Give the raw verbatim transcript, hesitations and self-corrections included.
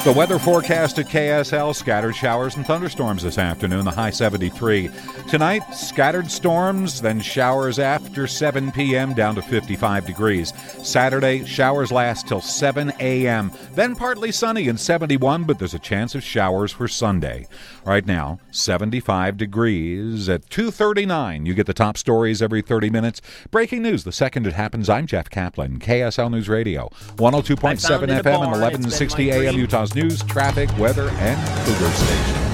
The weather forecast at K S L, scattered showers and thunderstorms this afternoon, the high seventy-three. Tonight, scattered storms, then showers after seven p.m. down to fifty-five degrees. Saturday, showers last till seven a.m. Then partly sunny and seventy-one, but there's a chance of showers for Sunday. Right now, seventy-five degrees at two thirty-nine. You get the top stories every thirty minutes. Breaking news the second it happens. I'm Jeff Kaplan, K S L News Radio, one oh two point seven F M and eleven sixty A M, Utah's news, traffic, weather, and Cougar station.